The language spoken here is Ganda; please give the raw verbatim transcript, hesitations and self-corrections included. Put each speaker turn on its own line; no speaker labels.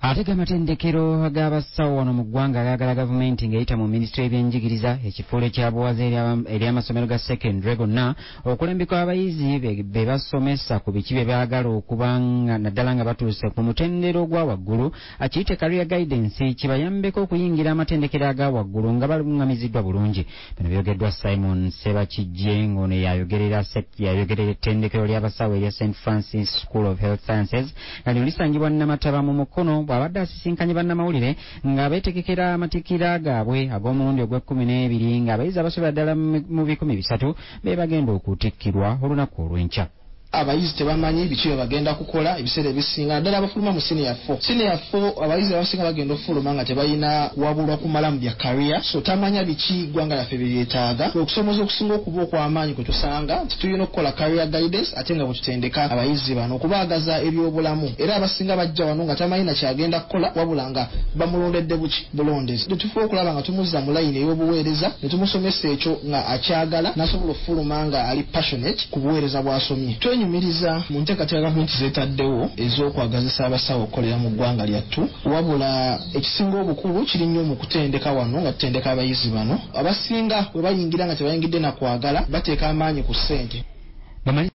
Atega amatendekero ag'abasawo wano mu ggwanga agagala gavumenti ng'eyita mu minisitule y'ebyenjigiriza ekifuulo ekyabuwaze eri amasomero ga secondary gonna okulembeka abayizi be basomesa ku biki bye baagala okuba nga naddala nga batuuse ku mutendero ogwa waggulu akiyite career guidance kibayambeko okuyingira amatendekero aga waggulu nga baluŋŋamiziddwa bulungi. Bino byogeddwa Simon Sebakijje ng'ono yayogerera yayogerera ettendekero ly'abasawo erya Saint Francis School of Health Sciences nga lino lisangibwa Namataba mu Mukono abadde asisinkanye bannamawulire nga beetegekera amatikira gaabwe ag'omulundi ogw'ekkumi n'ebiri ng'abayizi abasobola ddala mu bikumi bisatu be bagenda okutikkirwa olunaku olw'enkya.
Abayizi tebamanyi biki bye bagenda kukola ebiseera ebisinga naddala abafuluma mu senior four. Senior four abayizi abasinga bagenda okufuluma nga tebalina wabulwa kumala mu bya career, so tamanya biki ggwanga lyaffe bye lyetaaga. Okusomoza okusinga okuba okw'amaanyi kwe tusanga tulina okukola career guidance ate nga bwe tutendeka abayizi bano okubaagaza ebyobulamu era abasinga bajja wano nga tamanyi na kyagenda kukola wabula nga bamulondedde buki bulondezi. Tufuba okulaba nga tumuzza mu layini ey'obuweereza ne tumusomesa ekyo nga akyagala n'asobola okufuluma nga ali passionate ku buweereza bw'asomye. Nyumiriza mu nteekateeka gavumenti zeetaddewo ez'okwagazisa abasawo okukolera mu ggwanga lyattu wabula ekisinga obukulu kiri nnyo mu kutendeka wano nga tutendeka abayizi bano abasinga bwe bayingira nga tebayingidde na kwagala bateeka amaanyi ku ssente.